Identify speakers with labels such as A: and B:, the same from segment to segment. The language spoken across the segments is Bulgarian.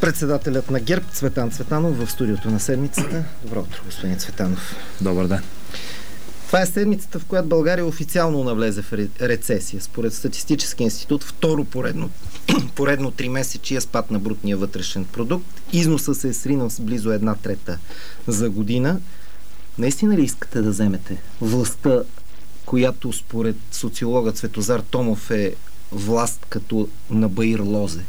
A: Председателят на ГЕРБ Цветан Цветанов в студиото на седмицата. Добро утро, господин Цветанов.
B: Добър ден.
A: Това е седмицата, в която България официално навлезе в рецесия. Според Статистически институт, второ поредно 3-месечие спад на брутния вътрешен продукт. Износа се е сринал с близо 1/3 за година. Наистина ли искате да вземете властта, която според социолога Цветозар Томов е власт като на Баир Лозе?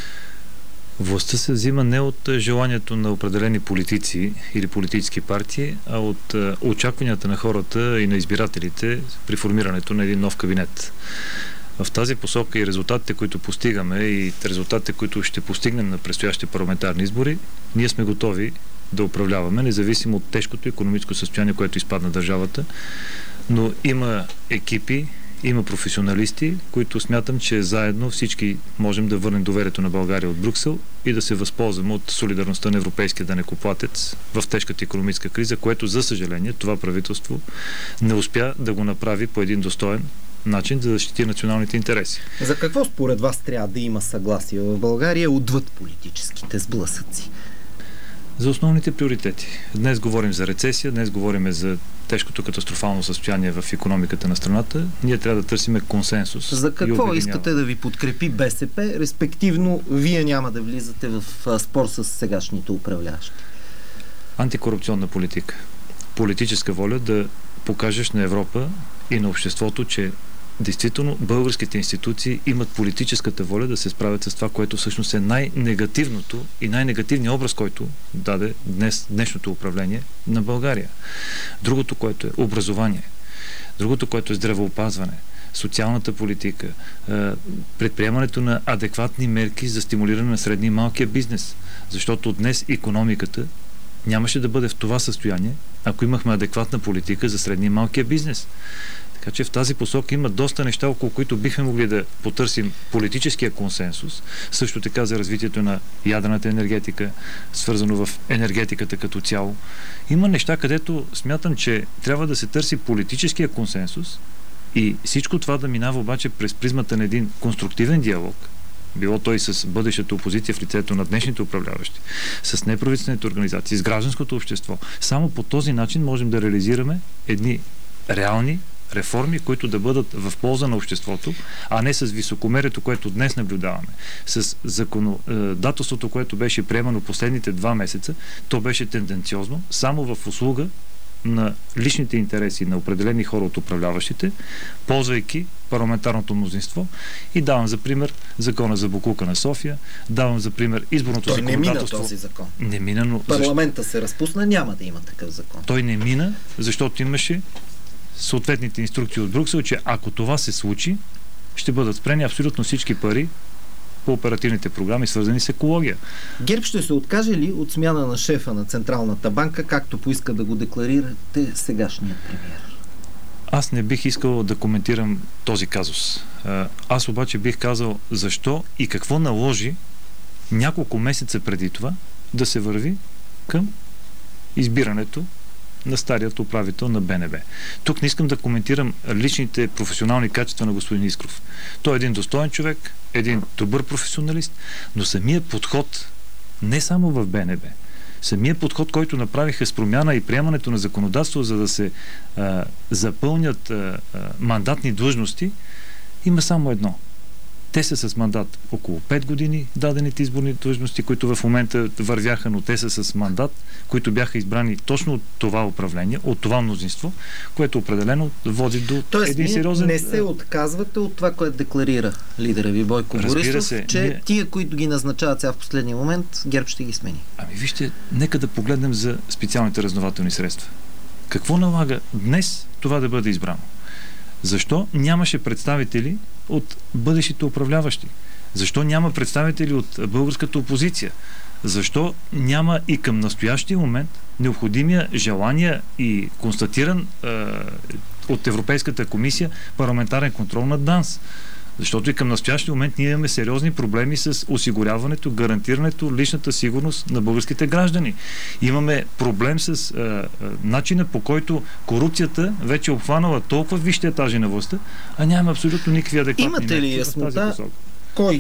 B: Властта се взима не от желанието на определени политици или политически партии, а от очакванията на хората и на избирателите при формирането на един нов кабинет. В тази посока и резултатите, които постигаме, и резултатите, които ще постигнем на предстоящите парламентарни избори, ние сме готови да управляваме, независимо от тежкото икономическо състояние, което изпадна държавата. Но има екипи, има професионалисти, които смятам, че заедно всички можем да върнем доверието на България от Брюксел и да се възползваме от солидарността на европейския данъкоплатец в тежката икономическа криза, което, за съжаление, това правителство не успя да го направи по един достоен начин да защити националните интереси.
A: За какво според вас трябва да има съгласие в България отвъд политическите сблъсъци?
B: За основните приоритети. Днес говорим за рецесия, днес говорим за тежкото катастрофално състояние в икономиката на страната. Ние трябва да търсиме консенсус.
A: За какво искате да ви подкрепи БСП, респективно вие няма да влизате в спор с сегашните управляващи?
B: Антикорупционна политика. Политическа воля да покажеш на Европа и на обществото, че действително българските институции имат политическата воля да се справят с това, което всъщност е най-негативното и най-негативният образ, който даде днешното управление на България. Другото, което е образование. Другото, което е здравеопазване, социалната политика, предприемането на адекватни мерки за стимулиране на средния и малкия бизнес. Защото днес икономиката нямаше да бъде в това състояние, ако имахме адекватна политика за средния и малкия бизнес. Така че в тази посока има доста неща, около които бихме могли да потърсим политическия консенсус. Също така за развитието на ядрената енергетика, свързано в енергетиката като цяло. Има неща, където смятам, че трябва да се търси политическия консенсус и всичко това да минава обаче през призмата на един конструктивен диалог, било той с бъдещата опозиция в лицето на днешните управляващи, с неправителствените организации, с гражданското общество. Само по този начин можем да реализираме едни реални реформи, които да бъдат в полза на обществото, а не с високомерието, което днес наблюдаваме. С законодателството, което беше приемано последните 2 месеца, то беше тенденциозно, само в услуга на личните интереси на определени хора от управляващите, ползвайки парламентарното мнозинство. И давам за пример закона за боклука на София, давам за пример изборното законодателство.
A: Не мина този закон.
B: Не мина, но...
A: Парламента се разпусна, няма да има такъв закон.
B: Той не мина, защото имаше съответните инструкции от Брюксел, че ако това се случи, ще бъдат спрени абсолютно всички пари по оперативните програми, свързани с екология.
A: ГЕРБ ще се откаже ли от смяна на шефа на Централната банка, както поиска да го декларирате сегашният премиер?
B: Аз не бих искал да коментирам този казус. Аз обаче бих казал защо и какво наложи няколко месеца преди това да се върви към избирането на старият управител на БНБ. Тук не искам да коментирам личните професионални качества на господин Искров. Той е един достоен човек, един добър професионалист, но самият подход не само в БНБ, самият подход, който направиха с промяна и приемането на законодателство, за да се запълнят мандатни длъжности, има само едно. Те са с мандат около 5 години, дадените изборни длъжности, които в момента вървяха, но те са с мандат, които бяха избрани точно от това управление, от това мнозинство, което определено води до един сериозен...
A: не се отказвате от това, което декларира лидера ви Бойко Борисов, че тия, които ги назначават сега в последния момент, ГЕРБ ще ги смени.
B: Ами вижте, нека да погледнем за специалните разузнавателни средства. Какво налага днес това да бъде избрано? Защо нямаше представители от бъдещите управляващи? Защо няма представители от българската опозиция? Защо няма и към настоящия момент необходимия желания и констатиран от Европейската комисия парламентарен контрол над ДАНС? Защото и към настоящия момент ние имаме сериозни проблеми с осигуряването, гарантирането, личната сигурност на българските граждани. Имаме проблем с начина, по който корупцията вече е обхванала толкова висшите етажи на властта, а нямаме абсолютно никакви адекватни
A: мерки. Имате ли яснота кой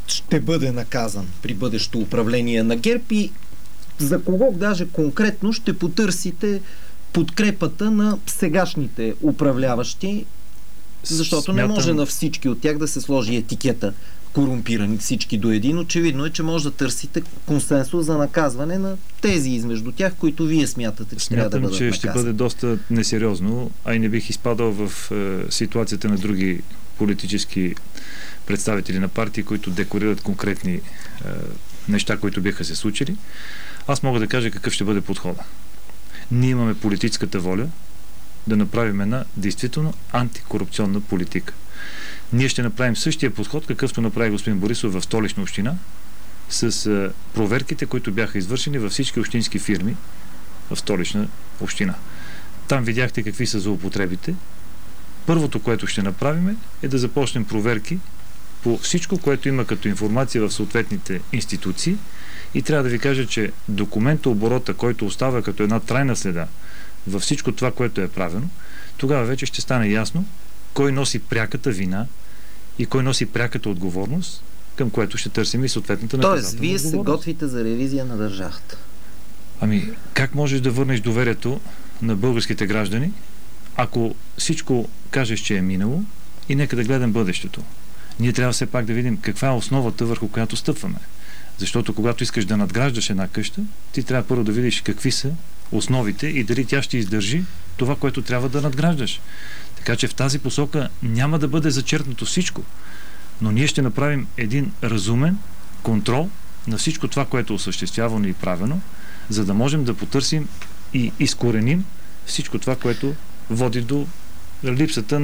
A: ще бъде наказан при бъдещо управление на ГЕРБ и за кого даже конкретно ще потърсите подкрепата на сегашните управляващи, защото не може на всички от тях да се сложи етикета корумпирани всички до един. Очевидно е, че може да търсите консенсус за наказване на тези измежду тях, които вие смятате, че трябва да бъдат наказани.
B: Смятам, че ще бъде доста несериозно, а и не бих изпадал в ситуацията на други политически представители на партии, които декорират конкретни неща, които биха се случили. Аз мога да кажа какъв ще бъде подхода. Ние имаме политическата воля да направим една действително антикорупционна политика. Ние ще направим същия подход, какъвто направи господин Борисов в Столична община, с проверките, които бяха извършени във всички общински фирми в Столична община. Там видяхте какви са злоупотребите. Първото, което ще направим, е да започнем проверки по всичко, което има като информация в съответните институции, и трябва да ви кажа, че документооборота, който остава като една трайна следа във всичко това, което е правено, тогава вече ще стане ясно кой носи пряката вина и кой носи пряката отговорност, към което ще търсим и съответната наказателна отговорност.
A: Тоест, вие се готвите за ревизия на държавата.
B: Ами, как можеш да върнеш доверието на българските граждани, ако всичко кажеш, че е минало, и нека да гледам бъдещето? Ние трябва все пак да видим каква е основата, върху която стъпваме. Защото когато искаш да надграждаш една къща, ти трябва първо да видиш какви са основите и дали тя ще издържи това, което трябва да надграждаш. Така че в тази посока няма да бъде зачеркнато всичко, но ние ще направим един разумен контрол на всичко това, което е осъществявано и правено, за да можем да потърсим и изкореним всичко това, което води до липсата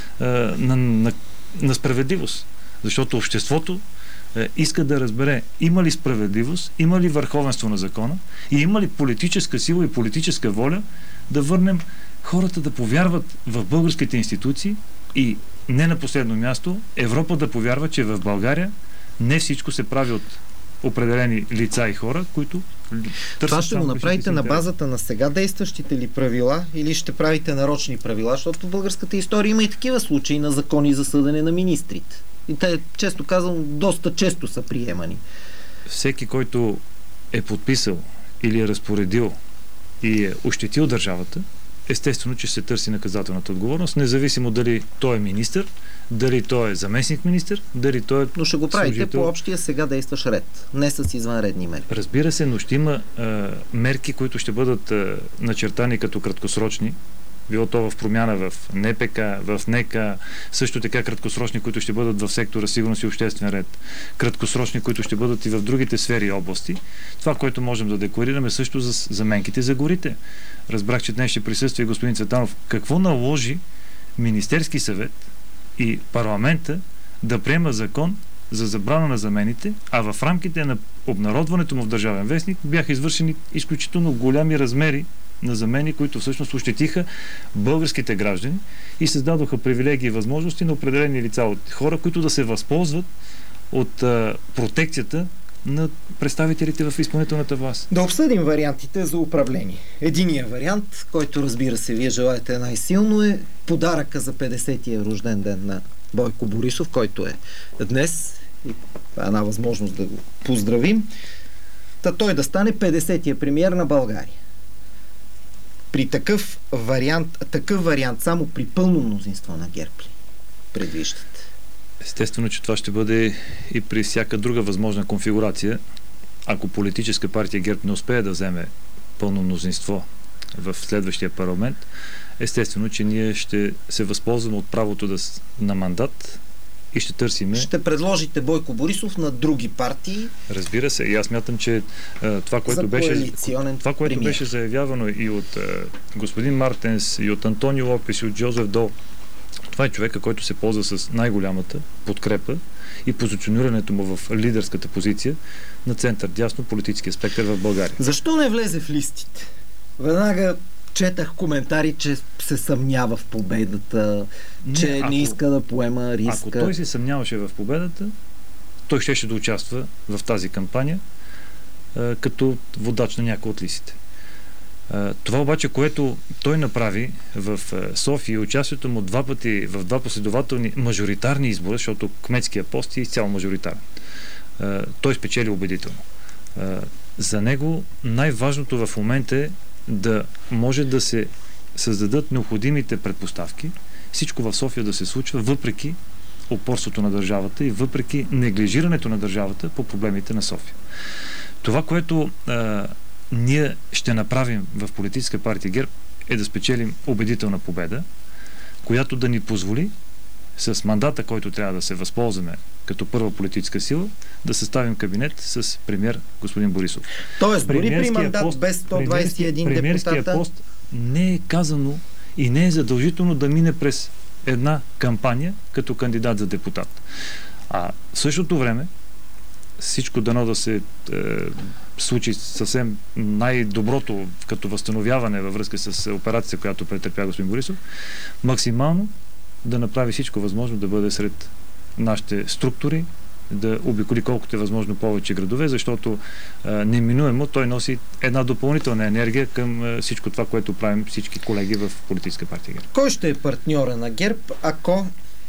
B: на справедливост. Защото обществото иска да разбере има ли справедливост, има ли върховенство на закона и има ли политическа сила и политическа воля да върнем хората да повярват в българските институции и не на последно място Европа да повярва, че в България не всичко се прави от определени лица и хора, които търсят.
A: Това ще го направите на базата на сега действащите ли правила или ще правите нарочни правила, защото в българската история има и такива случаи на закони за съдене на министрите. И те, често казвам, доста често са приемани.
B: Всеки, който е подписал или е разпоредил и е ощетил държавата, естествено, че се търси наказателната отговорност, независимо дали той е министър, дали той е заместник-министър, дали той е
A: Но ще го правите
B: служител.
A: по общия сега действащ ред, не с извънредни мерки.
B: Разбира се, но ще има мерки, които ще бъдат начертани като краткосрочни, било то в промяна в НПК, в НК, също така краткосрочни, които ще бъдат в сектора сигурност и обществен ред, краткосрочни, които ще бъдат и в другите сфери и области. Това, което можем да декларираме също за заменките за горите. Разбрах, че днес ще присъства и господин Цветанов. Какво наложи Министерски съвет и парламента да приема закон за забрана на замените, а в рамките на обнародването му в Държавен вестник бяха извършени изключително голями размери на замени, които всъщност ощетиха българските граждани и създадоха привилегии и възможности на определени лица от хора, които да се възползват от протекцията на представителите в изпълнителната власт.
A: Да обсъдим вариантите за управление. Единият вариант, който разбира се вие желаете най-силно, е подаръка за 50-тия рожден ден на Бойко Борисов, който е днес и една възможност да го поздравим. Та той да стане 50-тия премиер на България. При такъв вариант само при пълно мнозинство на ГЕРБ ли предвиждате?
B: Естествено, че това ще бъде и при всяка друга възможна конфигурация. Ако политическа партия ГЕРБ не успее да вземе пълно мнозинство в следващия парламент, естествено, че ние ще се възползваме от правото на мандат и ще търсиме...
A: Ще предложите Бойко Борисов на други партии.
B: Разбира се. И аз мятам, че това, което беше заявявано и от господин Мартенс, и от Антонио Лопес, и от Джозеф Дол, това е човека, който се ползва с най-голямата подкрепа и позиционирането му в лидерската позиция на център-дясно политическия спектър в България.
A: Защо не влезе в листите? Веднага четах коментари, че се съмнява в победата, че не иска да поема риска.
B: Ако той се съмняваше в победата, той щеше да участва в тази кампания като водач на някои от листите. Това обаче, което той направи в София, участието му два пъти в два последователни мажоритарни избори, защото кметския пост е изцяло мажоритарен. Той спечели убедително. За него най-важното в момента е да може да се създадат необходимите предпоставки, всичко в София да се случва, въпреки упорството на държавата и въпреки неглижирането на държавата по проблемите на София. Това, което ние ще направим в Политическа партия ГЕРБ, е да спечелим убедителна победа, която да ни позволи с мандата, който трябва да се възползваме като първа политическа сила, да съставим кабинет с премиер господин Борисов.
A: Тоест, дори при мандат пост, без 121
B: премиерския пост не е казано и не е задължително да мине през една кампания като кандидат за депутат. А в същото време всичко дано да се случи съвсем най-доброто като възстановяване във връзка с операцията, която претърпя господин Борисов, максимално да направи всичко възможно да бъде сред нашите структури, да обиколи колкото е възможно повече градове, защото неминуемо той носи една допълнителна енергия към всичко това, което правим всички колеги в Политическа партия ГЕРБ.
A: Кой ще е партньора на ГЕРБ, ако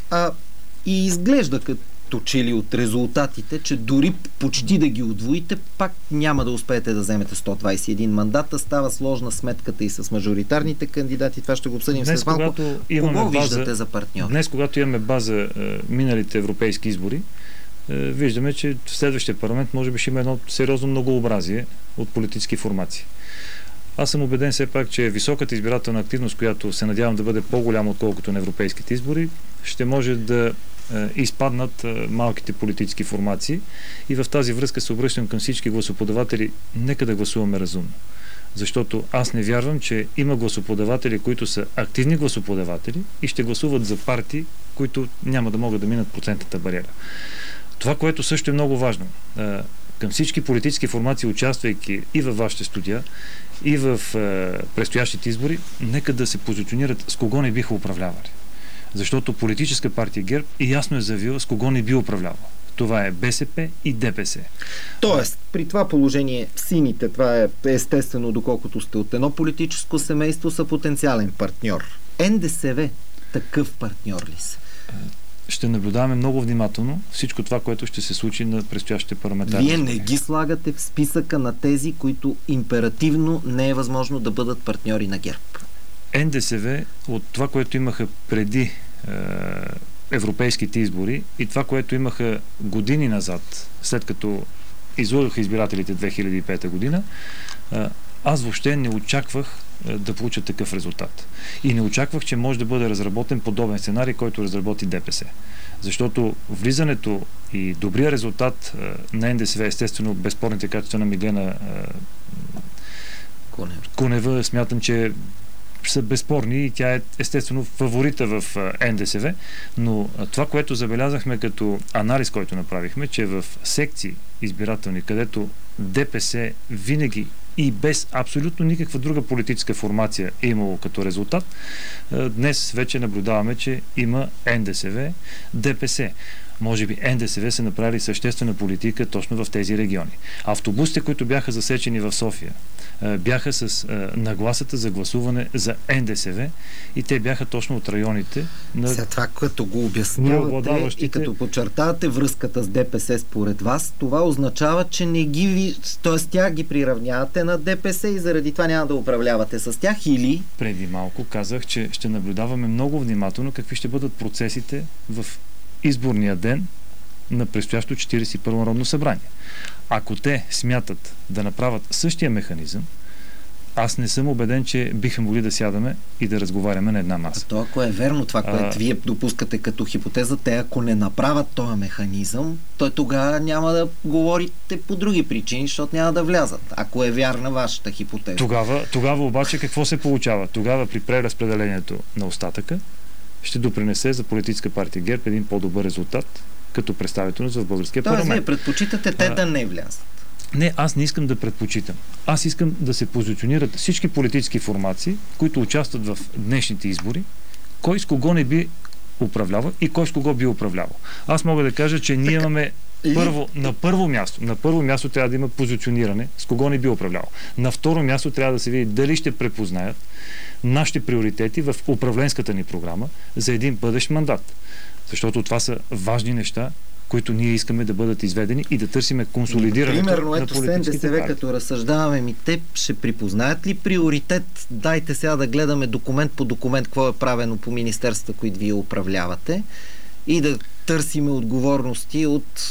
A: и изглежда като че ли от резултатите, че дори почти да ги удвоите, пак няма да успеете да вземете 121 мандата. Става сложна сметката и с мажоритарните кандидати. Това ще го обсъдим след малко. Кого виждате за партньор?
B: Днес, когато имаме база миналите европейски избори, виждаме, че в следващия парламент може би ще има едно сериозно многообразие от политически формации. Аз съм убеден все пак, че високата избирателна активност, която се надявам да бъде по-голяма отколкото на европейските избори, ще може да изпаднат малките политически формации и в тази връзка се обръщам към всички гласоподаватели, нека да гласуваме разумно. Защото аз не вярвам, че има гласоподаватели, които са активни гласоподаватели и ще гласуват за партии, които няма да могат да минат процентната бариера. Това, което също е много важно, към всички политически формации, участвайки и във вашите студия, и в предстоящите избори, нека да се позиционират с кого не биха управлявали. Защото Политическа партия ГЕРБ и ясно е заявила с кого не би управлявала. Това е БСП и ДПС.
A: Тоест, при това положение сините, това е естествено, доколкото сте от едно политическо семейство, са потенциален партньор. НДСВ такъв партньор ли са?
B: Ще наблюдаваме много внимателно всичко това, което ще се случи на предстоящите парламентарни.
A: Вие не ги слагате в списъка на тези, които императивно не е възможно да бъдат партньори на ГЕРБ.
B: НДСВ от това, което имаха преди европейските избори и това, което имаха години назад, след като излъгаха избирателите 2005 година, аз въобще не очаквах да получа такъв резултат. И не очаквах, че може да бъде разработен подобен сценарий, който разработи ДПС. Защото влизането и добрия резултат на НДСВ, естествено, безспорните качества на Миглена Кунева, смятам, че са безспорни и тя е естествено фаворита в НДСВ, но това, което забелязахме като анализ, който направихме, че в секции избирателни, където ДПС винаги и без абсолютно никаква друга политическа формация е имало като резултат, днес вече наблюдаваме, че има НДСВ, ДПС. Може би НДСВ са направили съществена политика точно в тези региони. Автобусите, които бяха засечени в София, бяха с нагласата за гласуване за НДСВ и те бяха точно от районите на...
A: След това, като го обяснявате и като подчертавате връзката с ДПС според вас, това означава, че не ги... т.е. тях ги приравнявате на ДПС и заради това няма да управлявате с тях или...
B: Преди малко казах, че ще наблюдаваме много внимателно какви ще бъдат процесите в изборния ден на предстоящо 41-во Народно събрание. Ако те смятат да направят същия механизъм, аз не съм убеден, че биха могли да сядаме и да разговаряме на една маса.
A: А то, ако е верно това, което вие допускате като хипотеза, те ако не направят този механизъм, то тогава няма да говорите по други причини, защото няма да влязат. Ако е вярна вашата хипотеза.
B: Тогава обаче какво се получава? Тогава при преразпределението на остатъка ще допринесе за Политическа партия ГЕРБ един по-добър резултат като представителност в българския парламент.
A: Тоест, вие предпочитате те да не влязат?
B: Не, аз не искам да предпочитам. Аз искам да се позиционират всички политически формации, които участват в днешните избори, кой с кого не би управлява и кой с кого би управлявал. Аз мога да кажа, че ние имаме На първо място трябва да има позициониране с кого не би управлял. На второ място трябва да се види дали ще препознаят нашите приоритети в управленската ни програма за един бъдещ мандат. Защото това са важни неща, които ние искаме да бъдат изведени и да търсиме консолидирането на политическите партии.
A: Примерно, ето с НДСВ, като разсъждаваме, те ще припознаят ли приоритет? Дайте сега да гледаме документ по документ какво е правено по министерствата, които вие управлявате, и да търсиме отговорности от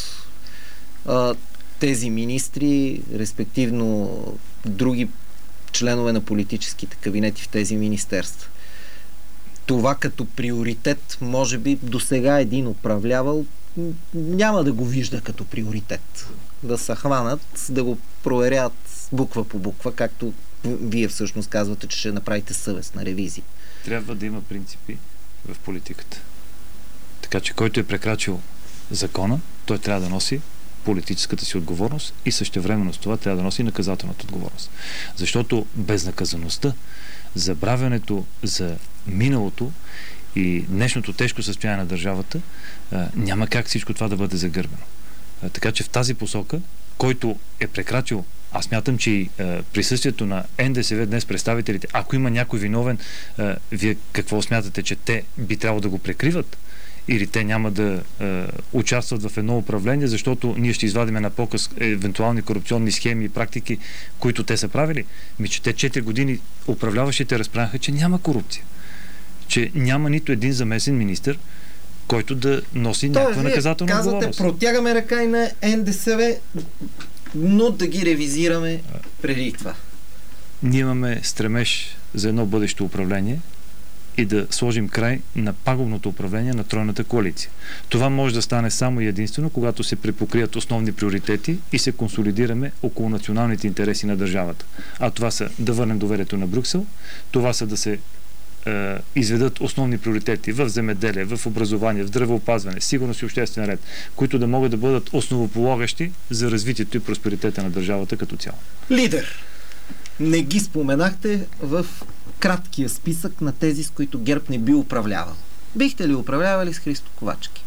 A: тези министри, респективно други членове на политическите кабинети в тези министерства. Това като приоритет, може би до сега един управлявал няма да го вижда като приоритет. Да се хванат, да го проверят буква по буква, както вие всъщност казвате, че ще направите съвестна ревизия.
B: Трябва да има принципи в политиката. Така че който е прекрачил закона, той трябва да носи политическата си отговорност и същевременно с това трябва да носи наказателната отговорност. Защото безнаказаността, забравянето за миналото и днешното тежко състояние на държавата, няма как всичко това да бъде загърбено. Така че в тази посока, който е прекрачил, аз смятам, че и присъствието на НДСВ днес, представителите, ако има някой виновен, вие какво смятате, че те би трябвало да го прикриват? Или те няма да участват в едно управление, защото ние ще извадиме на показ евентуални корупционни схеми и практики, които те са правили? Че те 4 години управляващите разправяха, че няма корупция. Че няма нито един замесен министър, който да носи някаква наказателна отговорност.
A: Казвате, протягаме ръка и на НДСВ, но да ги ревизираме преди това.
B: Ние имаме стремеж за едно бъдещо управление и да сложим край на пагубното управление на тройната коалиция. Това може да стане само и единствено, когато се препокрият основни приоритети и се консолидираме около националните интереси на държавата. А това са да върнем доверието на Брюксел, това са да се изведат основни приоритети в земеделие, в образование, в здравеопазване, сигурност и обществен ред, които да могат да бъдат основополагащи за развитието и просперитета на държавата като цяло.
A: Лидер! Не ги споменахте в краткия списък на тези, с които ГЕРБ не би управлявал. Бихте ли управлявали с Христо Ковачки?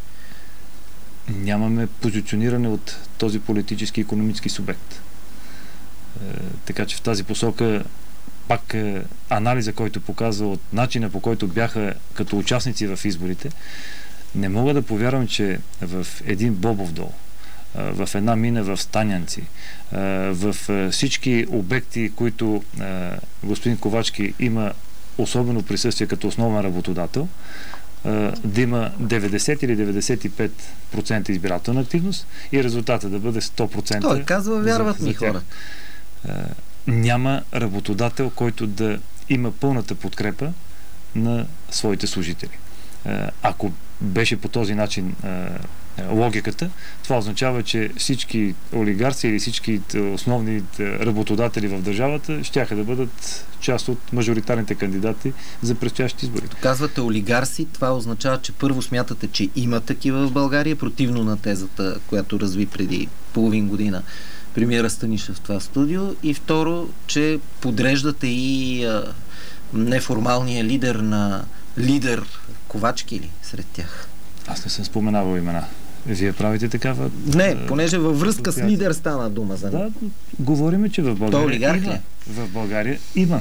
B: Нямаме позициониране от този политически и икономически субект. Така че в тази посока пак анализа, който показва от начина, по който бяха като участници в изборите, не мога да повярвам, че в един Бобов дол, в една мина в Станянци, в всички обекти, които господин Ковачки има особено присъствие като основен работодател, да има 90 или 95% избирателна активност и резултата да бъде 100%.
A: Той казва, вярват ми хора.
B: Няма работодател, който да има пълната подкрепа на своите служители. Ако беше по този начин логиката, това означава, че всички олигарси или всички основни работодатели в държавата щяха да бъдат част от мажоритарните кандидати за предстоящите избори.
A: Казвате олигарси, това означава, че първо смятате, че има такива в България, противно на тезата, която разви преди половин година премиера Станишев в това студио, и второ, че подреждате и неформалния лидер Ковачки ли сред тях?
B: Аз не съм споменавал имена. Вие правите такава...
A: Не, понеже във връзка с лидер стана дума за него.
B: Да, говориме, че в България има. В България има.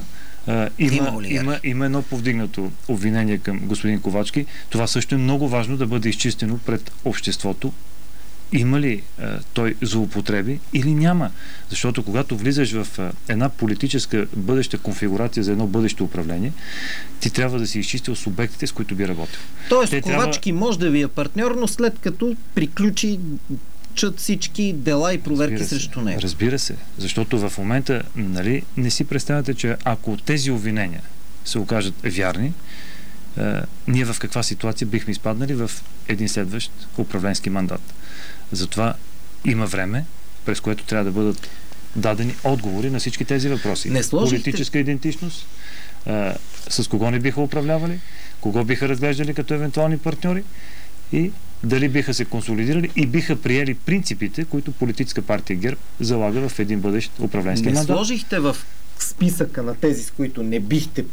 B: Има едно повдигнато обвинение към господин Ковачки. Това също е много важно да бъде изчистено пред обществото. Има ли той злоупотреби или няма? Защото когато влизаш в една политическа бъдеща конфигурация за едно бъдещо управление, ти трябва да си изчистил субектите, с които би работил.
A: Тоест Ковачки може да ви е партньор, но след като приключи всички дела и проверки срещу него.
B: Разбира се, защото в момента не си представяте, че ако тези обвинения се окажат вярни, ние в каква ситуация бихме изпаднали в един следващ управленски мандат. Затова има време, през което трябва да бъдат дадени отговори на всички тези въпроси. Политическа идентичност, с кого не биха управлявали, кого биха разглеждали като евентуални партньори и дали биха се консолидирали и биха приели принципите, които политическа партия ГЕРБ залага в един бъдещ управленски мандат.
A: Не сложихте в списъка на тези, с които не бихте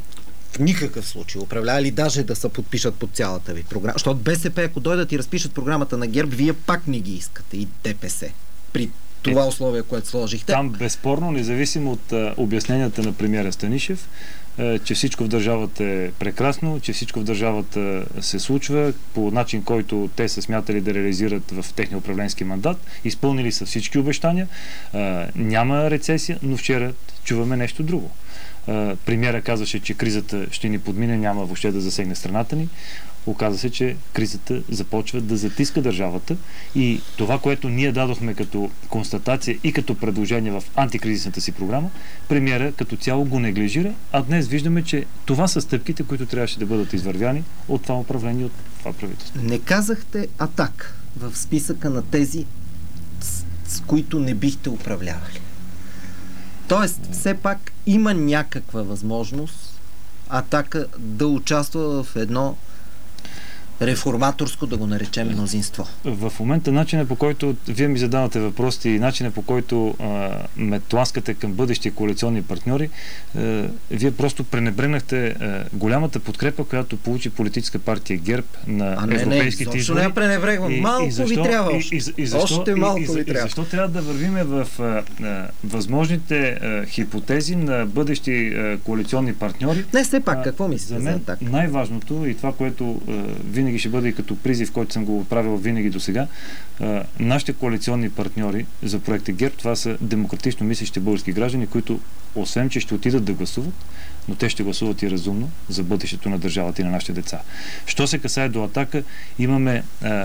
A: в никакъв случай управлявали, даже да се подпишат под цялата ви програма. Защото БСП, ако дойдат и разпишат програмата на ГЕРБ, вие пак не ги искате и ДПС. При това условие, което сложихте.
B: Там безспорно, независимо от обясненията на премиера Станишев, че всичко в държавата е прекрасно, че всичко в държавата се случва по начин, който те са смятали да реализират в техния управленски мандат. Изпълнили са всички обещания. Няма рецесия, но вчера чуваме нещо друго. Премиера казваше, че кризата ще ни подмине, няма въобще да засегне страната ни. Оказва се, че кризата започва да затиска държавата и това, което ние дадохме като констатация и като предложение в антикризисната си програма, премиера като цяло го неглижира, а днес виждаме, че това са стъпките, които трябваше да бъдат извървяни от това управление, от това правителство.
A: Не казахте атак в списъка на тези, с които не бихте управлявали. Тоест, все пак има някаква възможност Атака да участва в едно реформаторско, да го наречем, мнозинство.
B: В момента начинът, по който вие ми задавате въпросите и начинът, по който ме тласкате към бъдещи коалиционни партньори, вие просто пренебрегнахте голямата подкрепа, която получи политическа партия ГЕРБ на европейските избори.
A: Не, пренебрегвам. Малко ви трябва още малко ви трябва.
B: Защо трябва да вървиме в възможните хипотези на бъдещи коалиционни партньори?
A: Не, все пак, какво мислите
B: за мен? Най-важното и това, което винаги ще бъде и като призив, който съм го правил винаги до сега. Нашите коалиционни партньори за проекта ГЕРБ, това са демократично мислещи български граждани, които освен, че ще отидат да гласуват, но те ще гласуват и разумно за бъдещето на държавата и на нашите деца. Що се касае до Атака, имаме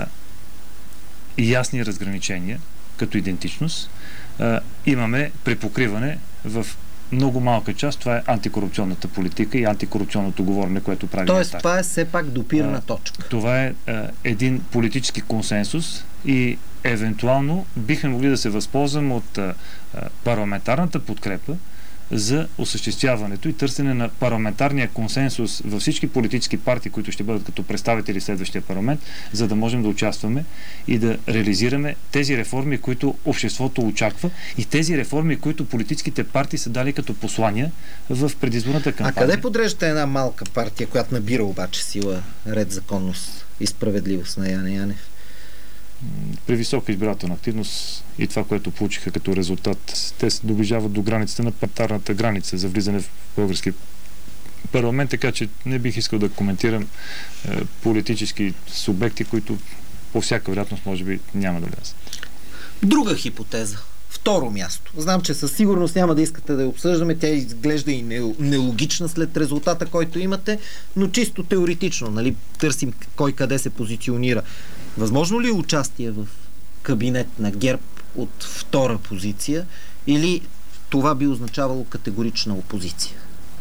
B: ясни разграничения като идентичност. Имаме препокриване в много малка част, това е антикорупционната политика и антикорупционното говорене, което прави.
A: Тоест, това е все пак допирна точка.
B: Това е един политически консенсус и евентуално бихме могли да се възползвам от парламентарната подкрепа за осъществяването и търсене на парламентарния консенсус във всички политически партии, които ще бъдат като представители в следващия парламент, за да можем да участваме и да реализираме тези реформи, които обществото очаква и тези реформи, които политическите партии са дали като послания в предизборната кампания.
A: А къде подреждате една малка партия, която набира обаче сила, ред, законност и справедливост на Яне Янев?
B: При висока избирателна активност и това, което получиха като резултат, те се доближават до границата на парламентарната граница за влизане в български парламент, така че не бих искал да коментирам политически субекти, които по всяка вероятност може би няма да влязат.
A: Друга хипотеза. Второ място. Знам, че със сигурност няма да искате да я обсъждаме. Тя изглежда и нелогична след резултата, който имате, но чисто теоретично, нали, търсим кой къде се позиционира. Възможно ли е участие в кабинет на ГЕРБ от втора позиция или това би означавало категорична опозиция?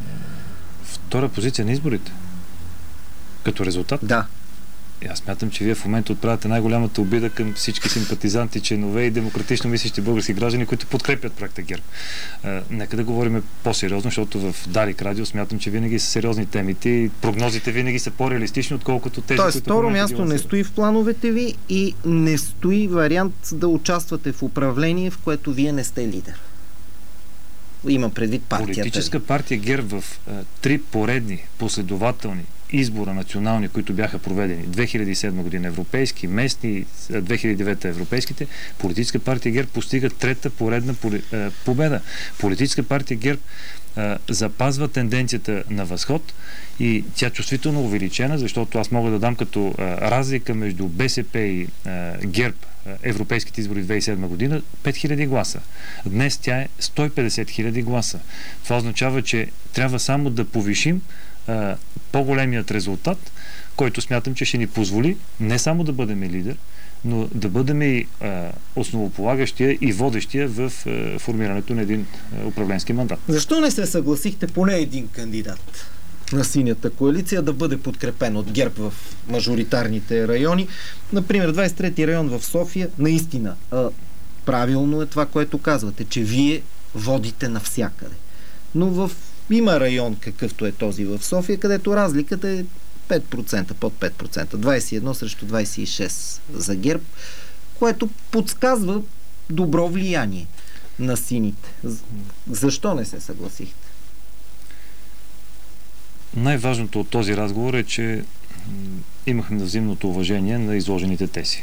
B: Втора позиция на изборите? Като резултат?
A: Да.
B: Аз смятам, че вие в момента отправяте най-голямата обида към всички симпатизанти, членове и демократично мислещи български граждани, които подкрепят проекта ГЕРБ. Нека да говорим по-сериозно, защото в Дарик Радио смятам, че винаги са сериозни темите и прогнозите винаги са по-реалистични, отколкото тези,
A: Тоест,
B: които...
A: второ място не стои в плановете ви и не стои вариант да участвате в управление, в което вие не сте лидер. Имам предвид партията.
B: Политическа партия ГЕРБ в 3 поредни, последователни избора национални, които бяха проведени 2007 година европейски, местни, 2009 европейските, политическа партия ГЕРБ постига 3-та поредна победа. Политическа партия ГЕРБ запазва тенденцията на възход и тя чувствително увеличена, защото аз мога да дам като разлика между БСП и ГЕРБ европейските избори 2007 година 5000 гласа. Днес тя е 150 000 гласа. Това означава, че трябва само да повишим по-големият резултат, който смятам, че ще ни позволи не само да бъдем лидер, но да бъдем и основополагащия и водещия в формирането на един управленски мандат.
A: Защо не се съгласихте поне един кандидат на Синята коалиция да бъде подкрепен от ГЕРБ в мажоритарните райони? Например, 23-ти район в София, наистина правилно е това, което казвате, че вие водите навсякъде. Но има район, какъвто е този в София, където разликата е 5%, под 5%. 21 срещу 26 за ГЕРБ, което подсказва добро влияние на сините. Защо не се съгласихте?
B: най-важното от този разговор е, че имахме взаимното уважение на изложените тези.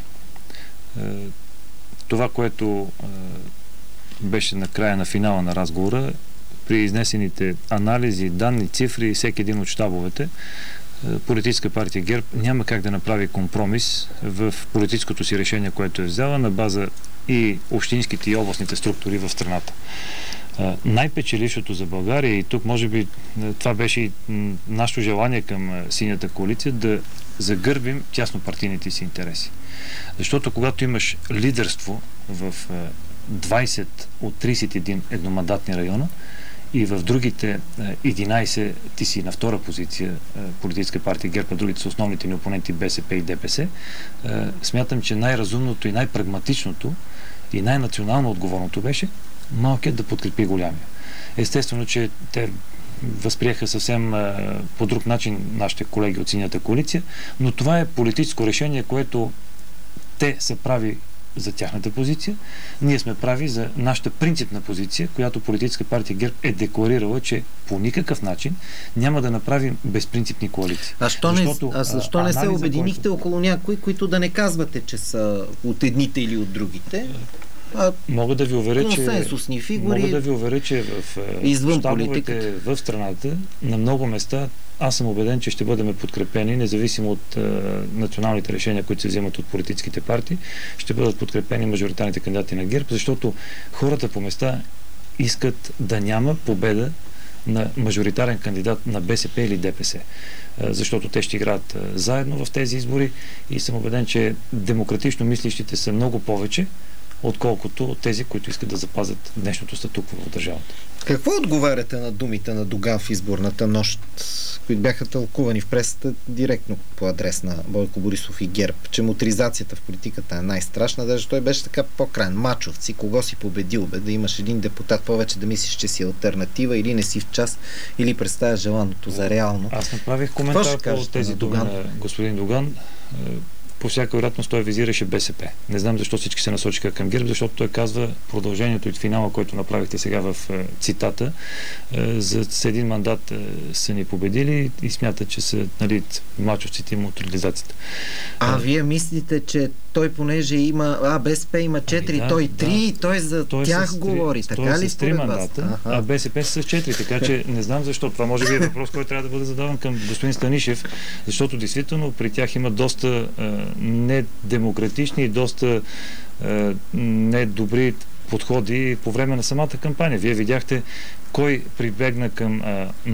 B: Това, което беше на края на финала на разговора, при изнесените анализи, данни, цифри, всеки един от щабовете, Политическа партия ГЕРБ няма как да направи компромис в политическото си решение, което е взела на база и общинските и областните структури в страната. Най-печелившото за България, и тук може би това беше и нашето желание към Синята коалиция, да загърбим тяснопартийните си интереси. Защото когато имаш лидерство в 20 от 31 едномандатни района и в другите 11 ти си на втора позиция, Политическа партия ГЕРБ, а другите са основните ни опоненти БСП и ДПС, смятам, че най-разумното и най-прагматичното и най-национално отговорното беше малкият да подкрепи голямия. Естествено, че те възприеха съвсем по друг начин нашите колеги от Синята коалиция, но това е политическо решение, което те са прави за тяхната позиция. Ние сме прави за нашата принципна позиция, която Политическа партия ГЕРБ е декларирала, че по никакъв начин няма да направим безпринципни коалиции.
A: Защо не се обединихте около някои, които да не казвате, че са от едните или от другите?
B: Мога да ви уверя, че в щабовете в страната на много места аз съм убеден, че ще бъдем подкрепени, независимо от националните решения, които се вземат от политическите партии, ще бъдат подкрепени мажоритарните кандидати на ГЕРБ, защото хората по места искат да няма победа на мажоритарен кандидат на БСП или ДПС. Защото те ще играят заедно в тези избори и съм убеден, че демократично мислещите са много повече, отколкото тези, които искат да запазят днешното статукво в държавата.
A: Какво отговаряте на думите на Доган в изборната нощ, които бяха тълкувани в пресата директно по адрес на Бойко Борисов и ГЕРБ, че моторизацията в политиката е най-страшна, даже той беше така по-крайен. Мачовци, кого си победил, да имаш един депутат повече да мислиш, че си алтернатива или не си в час, или представя желаното за реално.
B: Аз направих коментар по тези думи на господин Доган. По всяка вероятност той визираше БСП. Не знам защо всички се насочиха към ГЕРБ, защото той казва продължението и финала, който направихте сега в цитата, за един мандат са ни победили и смятат, че са мачовците и моторизацията.
A: Вие мислите, че той понеже има БСП има 4, той 3 и той за тях говори. Така ли според вас?
B: Мандата, а БСП са с 4, така че не знам защо. Това може би е въпрос, който трябва да бъде задаван към господин Станишев, защото действително при тях има доста недемократични и доста недобри подходи по време на самата кампания. Вие видяхте кой прибегна към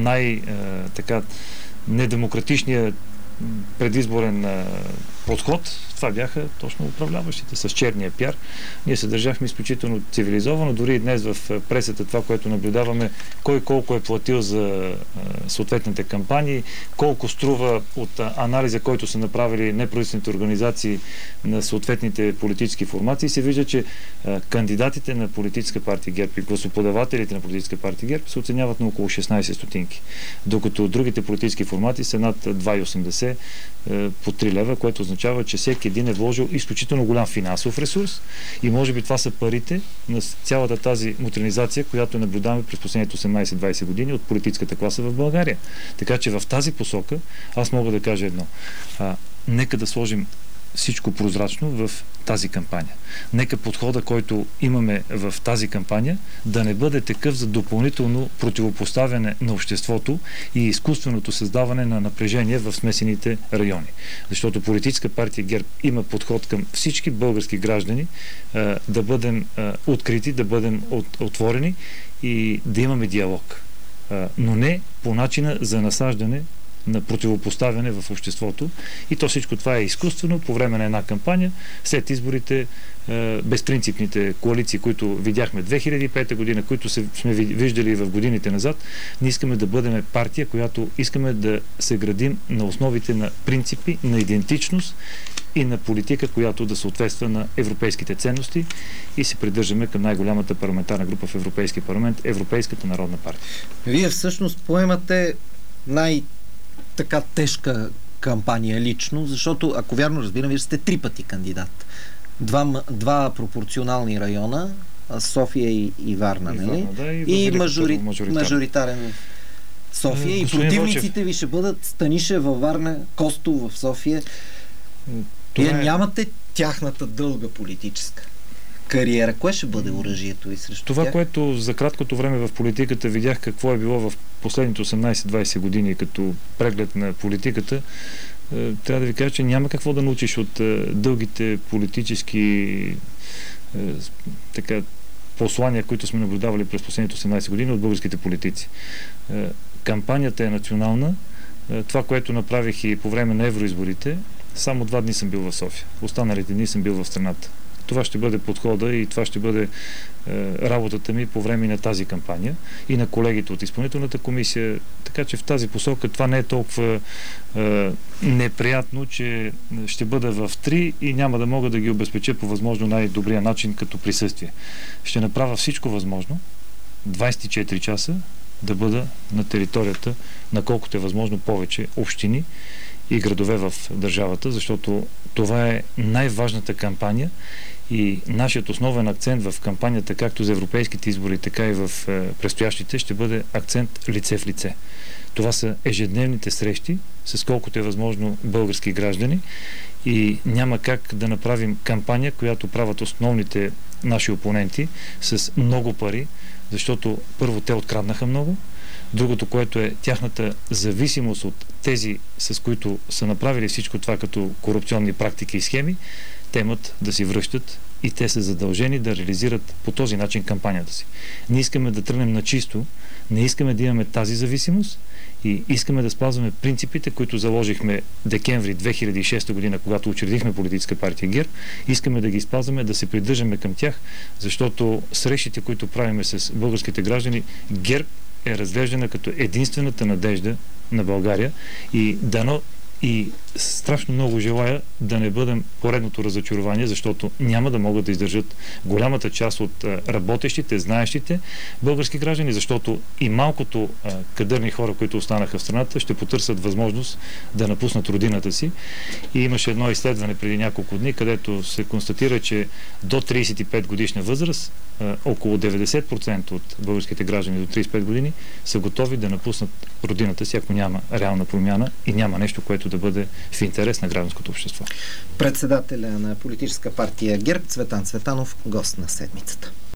B: недемократичния предизборен подход. Това бяха точно управляващите с черния пиар. Ние се държахме изключително цивилизовано. Дори и днес в пресата това, което наблюдаваме, кой колко е платил за съответните кампании, колко струва от анализа, който са направили неправителствените организации на съответните политически формации, се вижда, че кандидатите на Политическа партия ГЕРБ и гласоподавателите на Политическа партия ГЕРБ се оценяват на около 16 стотинки. Докато другите политически формати са над 2,80 по 3 лева, което означава, че всеки един е вложил изключително голям финансов ресурс и може би това са парите на цялата тази модернизация, която наблюдаваме през последните 18-20 години от политическата класа в България. Така че в тази посока аз мога да кажа едно. Нека да сложим всичко прозрачно в тази кампания. Нека подхода, който имаме в тази кампания, да не бъде такъв за допълнително противопоставяне на обществото и изкуственото създаване на напрежение в смесените райони. Защото Политическа партия ГЕРБ има подход към всички български граждани да бъдем открити, да бъдем отворени и да имаме диалог. Но не по начина за насаждане на противопоставяне в обществото. И то всичко това е изкуствено по време на една кампания. След изборите безпринципните коалиции, които видяхме 2005 година, които сме виждали в годините назад, ние искаме да бъдем партия, която искаме да се градим на основите на принципи, на идентичност и на политика, която да съответства на европейските ценности и се придържаме към най-голямата парламентарна група в Европейския парламент, Европейската народна партия.
A: Вие всъщност поемате така тежка кампания лично, защото, ако вярно разбирам, вие сте 3 пъти кандидат. Два пропорционални района, София и Варна, нали?
B: И
A: мажоритарен. София и противниците ви ще бъдат Станишев във Варна, Костов в София. Вие нямате тяхната дълга политическа кариера. Кое ще бъде оръжието ви срещу
B: това,
A: тях?
B: което за краткото време в политиката видях какво е било в последните 18-20 години като преглед на политиката, трябва да ви кажа, че няма какво да научиш от дългите политически послания, които сме наблюдавали през последните 18 години от българските политици. Кампанията е национална. Това, което направих и по време на евроизборите, само 2 дни съм бил в София. Останалите дни съм бил в страната. Това ще бъде подхода и това ще бъде работата ми по време на тази кампания и на колегите от изпълнителната комисия. Така че в тази посока това не е толкова неприятно, че ще бъда в 3 и няма да мога да ги обезпеча по възможно най-добрия начин като присъствие. Ще направя всичко възможно 24 часа да бъда на територията на колкото е възможно повече общини и градове в държавата, защото това е най-важната кампания и нашият основен акцент в кампанията, както за европейските избори, така и в предстоящите, ще бъде акцент лице в лице. Това са ежедневните срещи с колкото е възможно български граждани и няма как да направим кампания, която правят основните наши опоненти с много пари, защото първо те откраднаха много, другото, което е тяхната зависимост от тези, с които са направили всичко това като корупционни практики и схеми, те имат да си връщат и те са задължени да реализират по този начин кампанията си. Ние искаме да тръгнем на чисто, не искаме да имаме тази зависимост и искаме да спазваме принципите, които заложихме декември 2006 година, когато учредихме политическа партия ГЕРБ. Искаме да ги спазваме, да се придържаме към тях, защото срещите, които правиме с българските граждани, ГЕРБ е разглеждана като единствената надежда на България и дано и страшно много желая да не бъдем поредното разочарование, защото няма да могат да издържат голямата част от работещите, знаещите български граждани, защото и малкото кадърни хора, които останаха в страната, ще потърсят възможност да напуснат родината си. И имаше едно изследване преди няколко дни, където се констатира, че до 35 годишна възраст около 90% от българските граждани до 35 години са готови да напуснат родината си, ако няма реална промяна и няма нещо, което да бъде в интерес на гражданското общество.
A: Председателя на политическа партия ГЕРБ Цветан Цветанов, гост на седмицата.